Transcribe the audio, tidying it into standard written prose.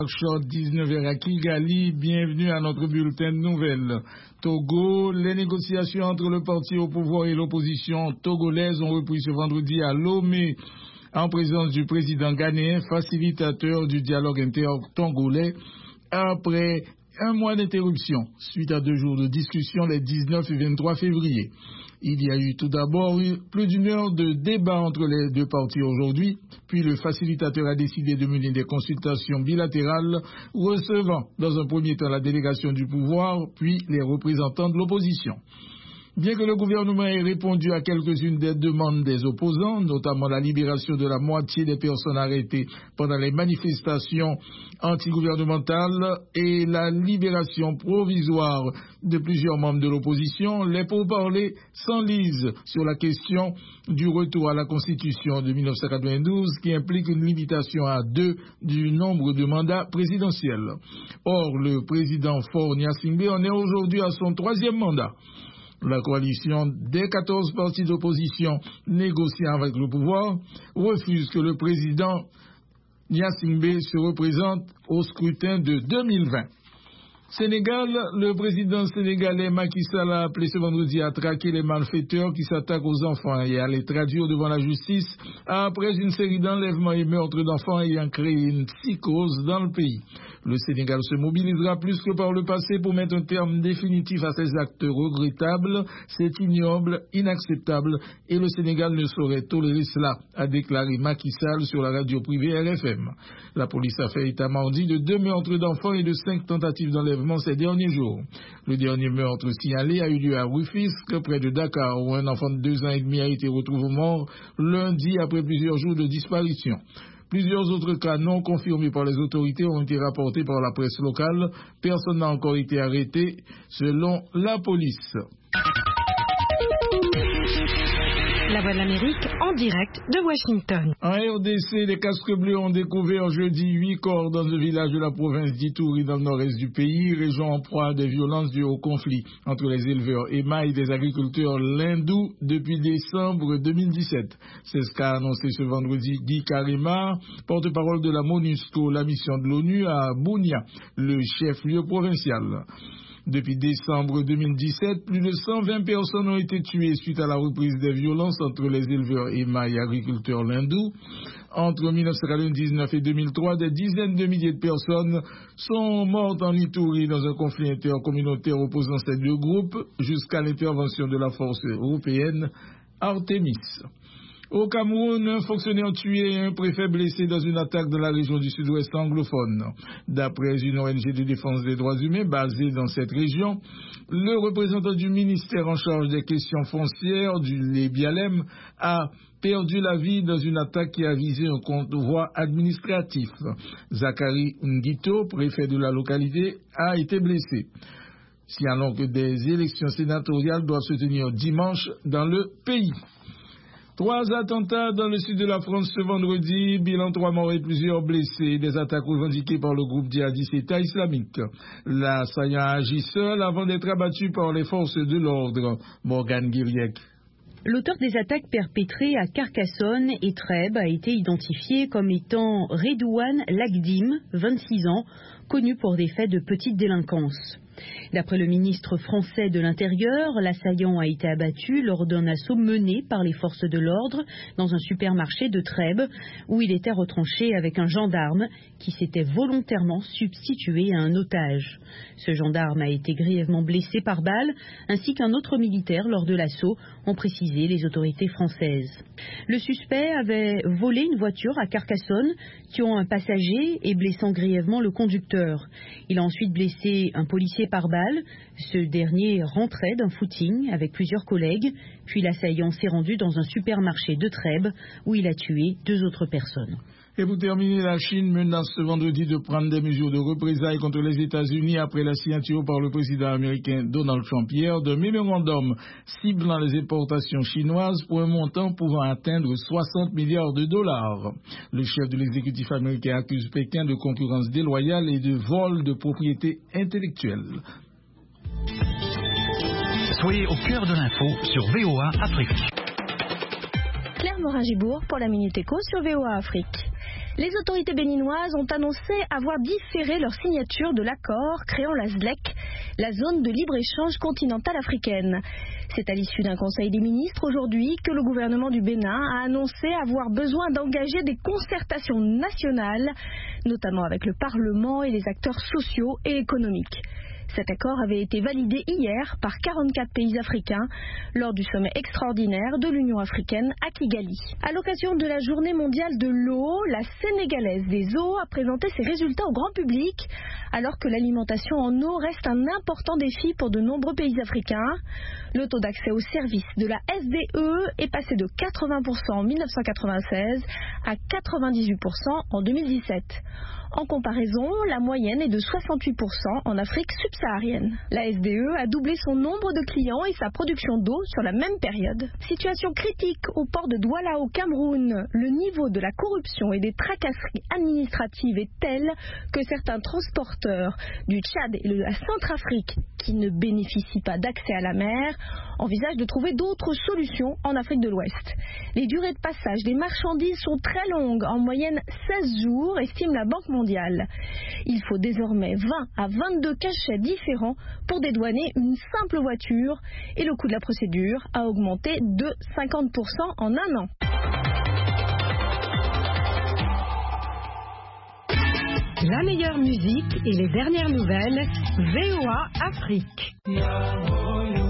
Short 19h à Kigali, bienvenue à notre bulletin de nouvelles. Togo, les négociations entre le parti au pouvoir et l'opposition togolaise ont repris ce vendredi à Lomé, en présence du président ghanéen, facilitateur du dialogue inter-togolais, après un mois d'interruption, suite à 2 jours de discussion les 19 et 23 février. Il y a eu tout d'abord plus d'une heure de débat entre les 2 parties aujourd'hui, puis le facilitateur a décidé de mener des consultations bilatérales, recevant dans un premier temps la délégation du pouvoir, puis les représentants de l'opposition. Bien que le gouvernement ait répondu à quelques-unes des demandes des opposants, notamment la libération de la moitié des personnes arrêtées pendant les manifestations antigouvernementales et la libération provisoire de plusieurs membres de l'opposition, les pourparlers s'enlisent sur la question du retour à la Constitution de 1992 qui implique une limitation à 2 du nombre de mandats présidentiels. Or, le président Faure Gnassingbé en est aujourd'hui à son 3e mandat. La coalition des 14 partis d'opposition négociant avec le pouvoir refuse que le président Gnassingbé se représente au scrutin de 2020. Sénégal, le président sénégalais Macky Sall a appelé ce vendredi à traquer les malfaiteurs qui s'attaquent aux enfants et à les traduire devant la justice après une série d'enlèvements et meurtres d'enfants ayant créé une psychose dans le pays. Le Sénégal se mobilisera plus que par le passé pour mettre un terme définitif à ces actes regrettables. C'est ignoble, inacceptable et le Sénégal ne saurait tolérer cela, a déclaré Macky Sall sur la radio privée RFM. La police a fait état mardi de 2 meurtres d'enfants et de 5 tentatives d'enlèvement ces derniers jours. Le dernier meurtre signalé a eu lieu à Rufisque, près de Dakar, où un enfant de 2 ans et demi a été retrouvé mort lundi après plusieurs jours de disparition. Plusieurs autres cas non confirmés par les autorités ont été rapportés par la presse locale. Personne n'a encore été arrêté, selon la police. La Voix de l'Amérique en direct de Washington. En RDC, les casques bleus ont découvert jeudi 8 corps dans un village de la province d'Ituri dans le nord-est du pays, région en proie à des violences dues au conflit entre les éleveurs Emma et des agriculteurs lindous depuis décembre 2017. C'est ce qu'a annoncé ce vendredi Guy Karima, porte-parole de la MONUSCO, la mission de l'ONU à Bunia, le chef-lieu provincial. Depuis décembre 2017, plus de 120 personnes ont été tuées suite à la reprise des violences entre les éleveurs Emma et agriculteurs lindous. Entre 1999 et 2003, des dizaines de milliers de personnes sont mortes en Ituri dans un conflit intercommunautaire opposant ces 2 groupes jusqu'à l'intervention de la force européenne Artemis. Au Cameroun, un fonctionnaire tué et un préfet blessé dans une attaque dans la région du sud-ouest anglophone. D'après une ONG de défense des droits humains basée dans cette région, le représentant du ministère en charge des questions foncières, les Bialem, a perdu la vie dans une attaque qui a visé un convoi administratif. Zachary Ngito, préfet de la localité, a été blessé. Signalons que des élections sénatoriales doivent se tenir dimanche dans le pays. 3 attentats dans le sud de la France ce vendredi, bilan 3 morts et plusieurs blessés, des attaques revendiquées par le groupe djihadiste État islamique. L'assaillant a agi seul avant d'être abattu par les forces de l'ordre. Morgane Guiriec. L'auteur des attaques perpétrées à Carcassonne et Trèbes a été identifié comme étant Redouane Lagdim, 26 ans, connu pour des faits de petite délinquance. D'après le ministre français de l'Intérieur, l'assaillant a été abattu lors d'un assaut mené par les forces de l'ordre dans un supermarché de Trèbes où il était retranché avec un gendarme qui s'était volontairement substitué à un otage. Ce gendarme a été grièvement blessé par balle ainsi qu'un autre militaire lors de l'assaut, ont précisé les autorités françaises. Le suspect avait volé une voiture à Carcassonne, tuant un passager et blessant grièvement le conducteur. Il a ensuite blessé un policier par balle. Ce dernier rentrait d'un footing avec plusieurs collègues, puis l'assaillant s'est rendu dans un supermarché de Trèbes où il a tué 2 autres personnes. Et pour terminer, la Chine menace ce vendredi de prendre des mesures de représailles contre les États-Unis après la signature par le président américain Donald Trump hier d'un mémorandum ciblant les importations chinoises pour un montant pouvant atteindre 60 milliards de dollars. Le chef de l'exécutif américain accuse Pékin de concurrence déloyale et de vol de propriété intellectuelle. Soyez au cœur de l'info sur VOA Afrique. Claire Morin-Gibourg pour la Minute Éco sur VOA Afrique. Les autorités béninoises ont annoncé avoir différé leur signature de l'accord créant la ZLEC, la zone de libre-échange continentale africaine. C'est à l'issue d'un conseil des ministres aujourd'hui que le gouvernement du Bénin a annoncé avoir besoin d'engager des concertations nationales, notamment avec le Parlement et les acteurs sociaux et économiques. Cet accord avait été validé hier par 44 pays africains lors du sommet extraordinaire de l'Union africaine à Kigali. À l'occasion de la journée mondiale de l'eau, la Sénégalaise des eaux a présenté ses résultats au grand public, alors que l'alimentation en eau reste un important défi pour de nombreux pays africains. Le taux d'accès aux services de la SDE est passé de 80% en 1996 à 98% en 2017. En comparaison, la moyenne est de 68% en Afrique subsaharienne. La SDE a doublé son nombre de clients et sa production d'eau sur la même période. Situation critique au port de Douala au Cameroun. Le niveau de la corruption et des tracasseries administratives est tel que certains transporteurs du Tchad et de la Centrafrique qui ne bénéficient pas d'accès à la mer envisagent de trouver d'autres solutions en Afrique de l'Ouest. Les durées de passage des marchandises sont très longues, en moyenne 16 jours, estime la Banque mondiale. Il faut désormais 20 à 22 cachets différents pour dédouaner une simple voiture et le coût de la procédure a augmenté de 50% en un an. La meilleure musique et les dernières nouvelles, VOA Afrique.